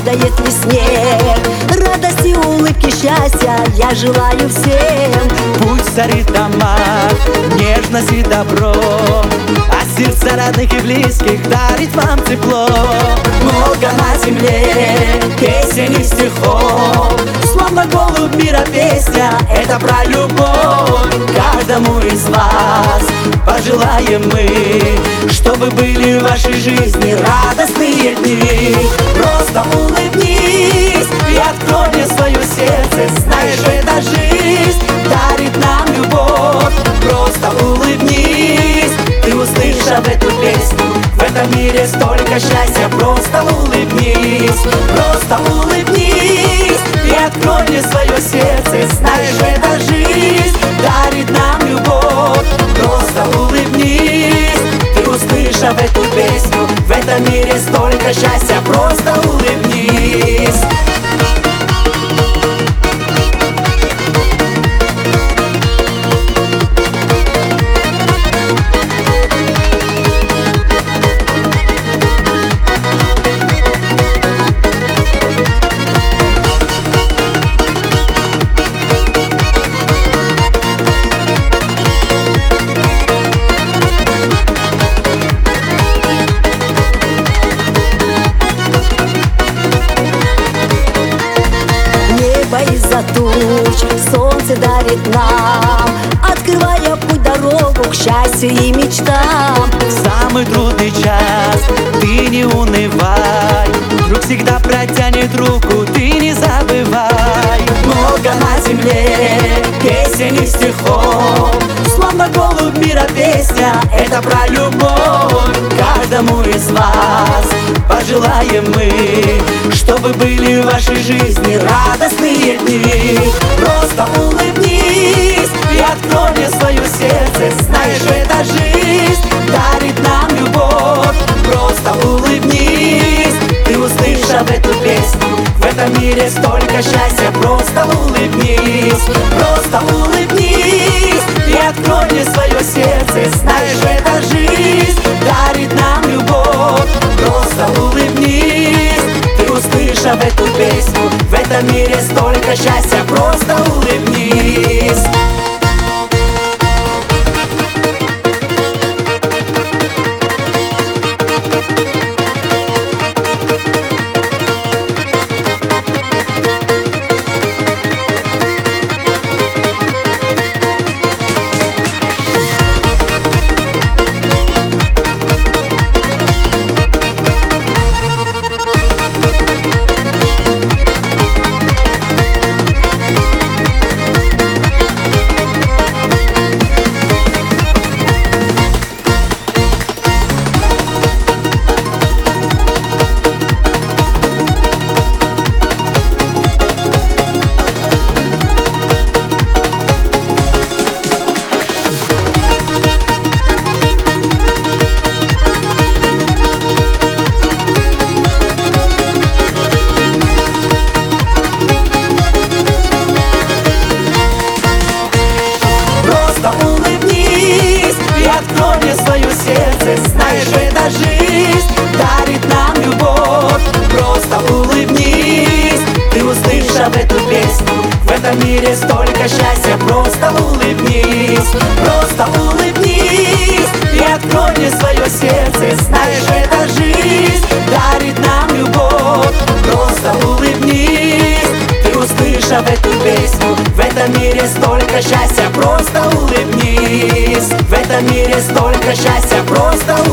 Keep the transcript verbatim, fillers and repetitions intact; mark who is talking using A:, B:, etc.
A: падает ли снег. Радости, улыбки, счастья я желаю всем.
B: Пусть царит дома, нежность и добро, а сердца родных и близких дарит вам тепло.
A: Много на земле песен и стихов, словно голубь мира песня, это про любовь.
B: Каждому из вас пожелаем мы, чтобы были в вашей жизни радостные дни.
A: Просто улыбнись и открой мне свое сердце. Знаешь, эта жизнь дарит нам любовь. Просто улыбнись, ты услышав эту песню. В этом мире столько счастья. Просто улыбнись, просто улыбнись и открой мне свое сердце. Знаешь, эта жизнь дарит нам любовь. Просто улыбнись, ты услышав эту песню. В этом мире столько счастья. Просто улыбнись. Из-за туч солнце дарит нам, открывая путь, дорогу к счастью и мечтам.
B: В самый трудный час ты не унывай, друг всегда протянет руку, ты не забывай.
A: Много на земле песен и стихов, словно голубь мира песня, это про любовь.
B: Каждому из вас пожелаем мы, чтобы были в вашей жизни радостные дни.
A: Просто улыбнись и открой мне свое сердце. Знаешь, эта жизнь дарит нам любовь. Просто улыбнись, ты услышав эту песню. В этом мире столько счастья. Просто улыбнись, просто улыбнись и открой мне свое сердце. Знаешь, эта жизнь дарит нам любовь. Просто улыбнись, ты услышав эту песню. В этом мире столько счастья. Просто улыбнись. Открой мне свое сердце, знаешь, эта жизнь дарит нам любовь. Просто улыбнись, ты услышав эту песню. В этом мире столько счастья. Просто улыбнись, просто улыбнись и открой мне свое сердце. Знаешь, эта жизнь дарит нам любовь. Просто улыбнись, ты услышав эту песню. В этом мире столько счастья. Просто улыбнись, в этом мире столько счастья. Просто